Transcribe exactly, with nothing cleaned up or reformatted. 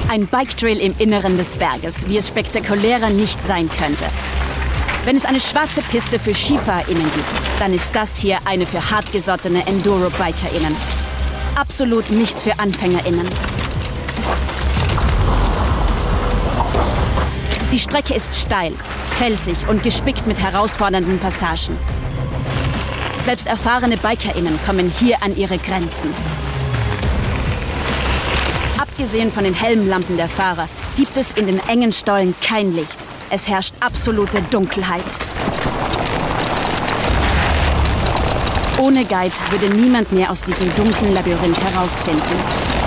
Ein Bike-Trail im Inneren des Berges, wie es spektakulärer nicht sein könnte. Wenn es eine schwarze Piste für SkifahrerInnen gibt, dann ist das hier eine für hartgesottene Enduro-BikerInnen. Absolut nichts für AnfängerInnen. Die Strecke ist steil, felsig und gespickt mit herausfordernden Passagen. Selbst erfahrene BikerInnen kommen hier an ihre Grenzen. Abgesehen von den Helmlampen der Fahrer gibt es in den engen Stollen kein Licht. Es herrscht absolute Dunkelheit. Ohne Guide würde niemand mehr aus diesem dunklen Labyrinth herausfinden.